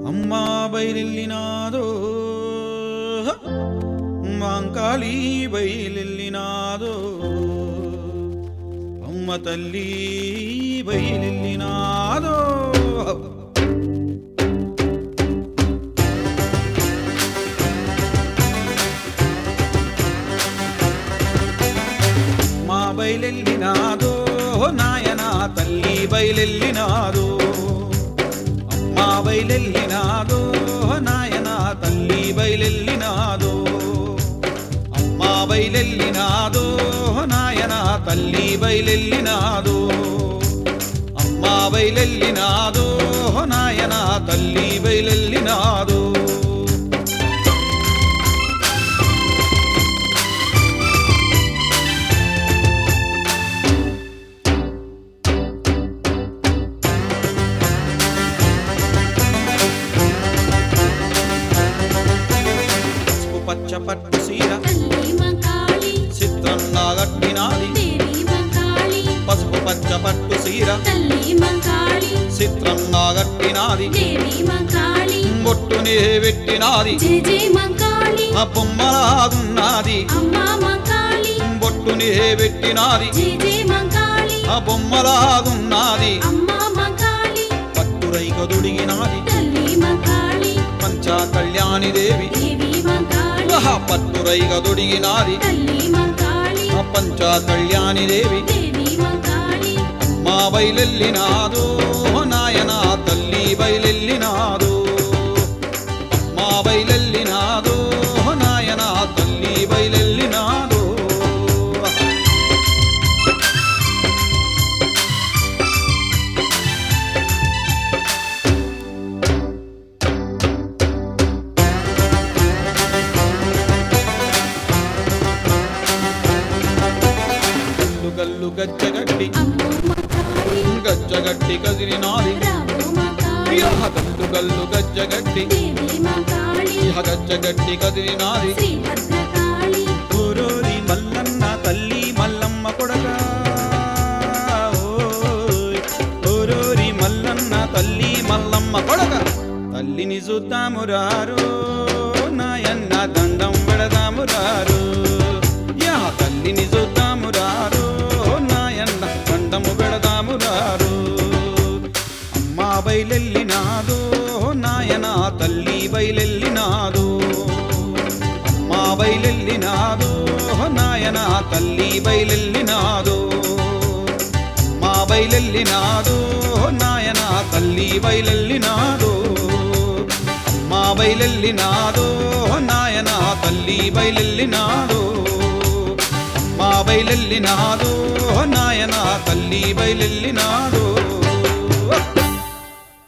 అమ్మా బయలెల్లినాదో మాంకాళీ బయలెల్లినాదో అమ్మ తల్లి బయలెల్లినాదో మా బయలెల్లినాదో నాయనా తల్లి బయలెల్లినాదో అమ్మా బయలెల్లినాదో నాయనా తల్లి బయలెల్లినాదో అమ్మా బయలెల్లినాదో నాయనా తల్లి బయలెల్లినాదో అమ్మా బయలెల్లినాదో నాయనా తల్లి బయలెల్లినాదో పట్టు సీర చిత్రంగా కట్టినాది పసుపు పచ్చ పట్టు సీర చిత్రంగా కట్టినాది బొట్టునే పెట్టినాది ఆ బొమ్మలాగున్నది బొట్టునే పెట్టినాది ఆ బొమ్మలాగున్నది పట్టురైక దొడిగినాది పంచా కళ్యాణి దేవి పట్టురైగా దొడిగినాది పంచా కళ్యాణి దేవి అమ్మా బయలెల్లినాదో నాయనా తల్లి బయలెల్లినాదో అమ్మా బయలెల్లినాదో నాయనా తల్లి బయలెల్లినాదో గల్లు గజ్జగట్టి గజ్జగట్టి కదిరినాది గల్లు గల్లు గజ్జగట్టి గజ్జగట్టి కదిరినాది ఓరోరి మల్లన్న తల్లి మల్లమ్మ కొడక ఓరోరి మల్లన్న తల్లి మల్లమ్మ కొడక తల్లిని చూద్దాము రారు నాయన్న దండం పెడదాము రారు తల్లిని చూద్దాము రారు నాయన్న దండము పెడదాము రారు అమ్మా బయలెల్లినాదో నాయనా తల్లి బయలెల్లినాదో అమ్మా బయలెల్లినాదో నాయనా తల్లి బయలెల్లినాదో అమ్మా బయలెల్లినాదో నాయనా తల్లి బయలెల్లినాదో అమ్మా బయలెల్లినాదో నాయనా తల్లి బయలెల్లినాదో అమ్మా బయలెల్లినాదో నాయనా తల్లి బయలెల్లినాదో